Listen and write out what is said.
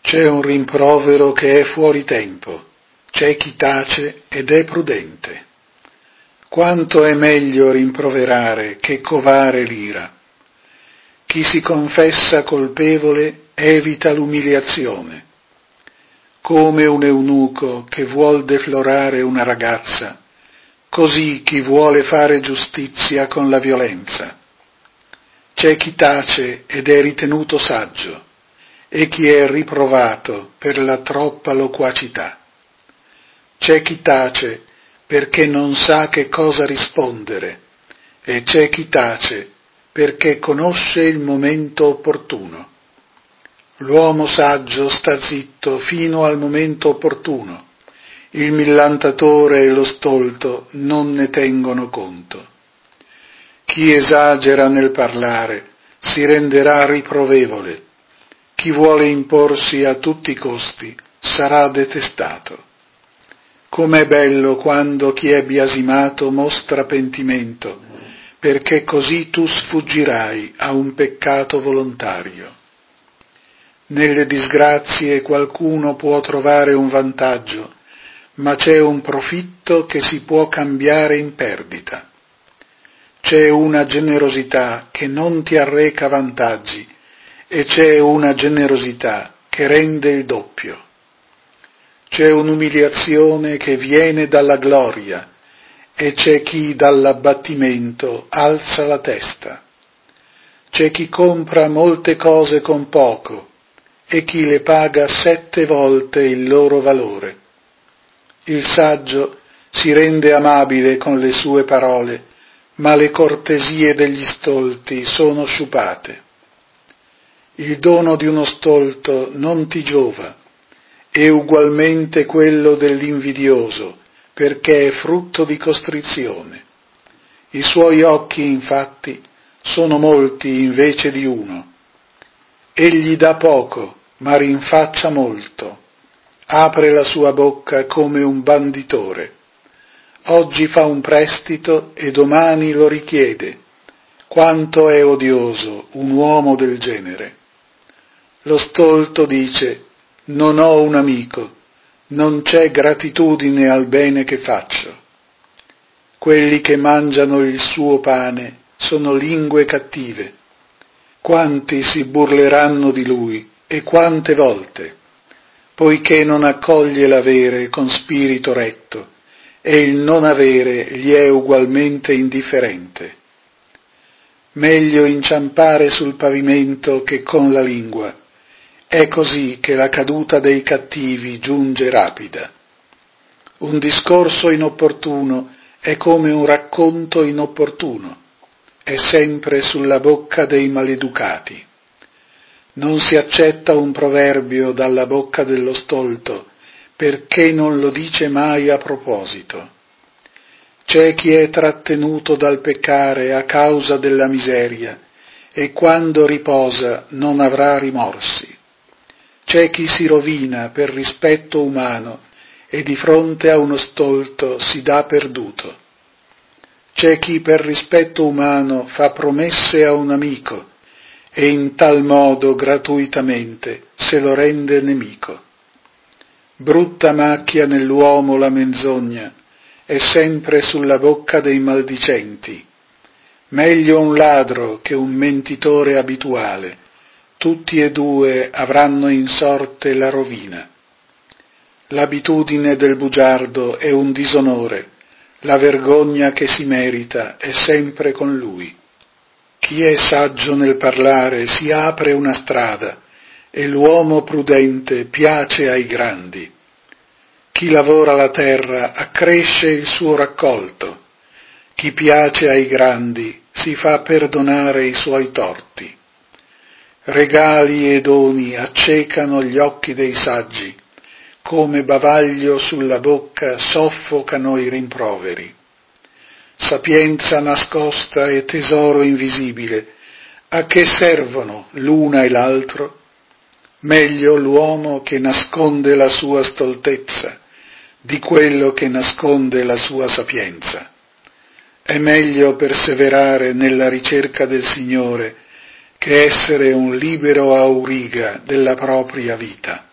C'è un rimprovero che è fuori tempo, c'è chi tace ed è prudente. Quanto è meglio rimproverare che covare l'ira. Chi si confessa colpevole evita l'umiliazione. Come un eunuco che vuol deflorare una ragazza, così chi vuole fare giustizia con la violenza. C'è chi tace ed è ritenuto saggio, e chi è riprovato per la troppa loquacità. C'è chi tace perché non sa che cosa rispondere, e c'è chi tace perché conosce il momento opportuno. L'uomo saggio sta zitto fino al momento opportuno, il millantatore e lo stolto non ne tengono conto. Chi esagera nel parlare si renderà riprovevole, chi vuole imporsi a tutti i costi sarà detestato. Com'è bello quando chi è biasimato mostra pentimento, perché così tu sfuggirai a un peccato volontario. Nelle disgrazie qualcuno può trovare un vantaggio, ma c'è un profitto che si può cambiare in perdita. C'è una generosità che non ti arreca vantaggi e c'è una generosità che rende il doppio. C'è un'umiliazione che viene dalla gloria e c'è chi dall'abbattimento alza la testa. C'è chi compra molte cose con poco e chi le paga 7 volte il loro valore. Il saggio si rende amabile con le sue parole, ma le cortesie degli stolti sono sciupate. Il dono di uno stolto non ti giova, e ugualmente quello dell'invidioso, perché è frutto di costrizione. I suoi occhi, infatti, sono molti invece di uno. Egli dà poco, ma rinfaccia molto. Apre la sua bocca come un banditore. Oggi fa un prestito e domani lo richiede. Quanto è odioso un uomo del genere. Lo stolto dice: non ho un amico, non c'è gratitudine al bene che faccio. Quelli che mangiano il suo pane sono lingue cattive. Quanti si burleranno di lui e quante volte, poiché non accoglie l'avere con spirito retto e il non avere gli è ugualmente indifferente. Meglio inciampare sul pavimento che con la lingua. È così che la caduta dei cattivi giunge rapida. Un discorso inopportuno è come un racconto inopportuno, è sempre sulla bocca dei maleducati. Non si accetta un proverbio dalla bocca dello stolto, perché non lo dice mai a proposito. C'è chi è trattenuto dal peccare a causa della miseria, e quando riposa non avrà rimorsi. C'è chi si rovina per rispetto umano e di fronte a uno stolto si dà perduto. C'è chi per rispetto umano fa promesse a un amico e in tal modo gratuitamente se lo rende nemico. Brutta macchia nell'uomo la menzogna, è sempre sulla bocca dei maldicenti. Meglio un ladro che un mentitore abituale. Tutti e due avranno in sorte la rovina. L'abitudine del bugiardo è un disonore, la vergogna che si merita è sempre con lui. Chi è saggio nel parlare si apre una strada, e l'uomo prudente piace ai grandi. Chi lavora la terra accresce il suo raccolto, chi piace ai grandi si fa perdonare i suoi torti. Regali e doni accecano gli occhi dei saggi, come bavaglio sulla bocca soffocano i rimproveri. Sapienza nascosta e tesoro invisibile, a che servono l'una e l'altro? Meglio l'uomo che nasconde la sua stoltezza di quello che nasconde la sua sapienza. È meglio perseverare nella ricerca del Signore che essere un libero auriga della propria vita.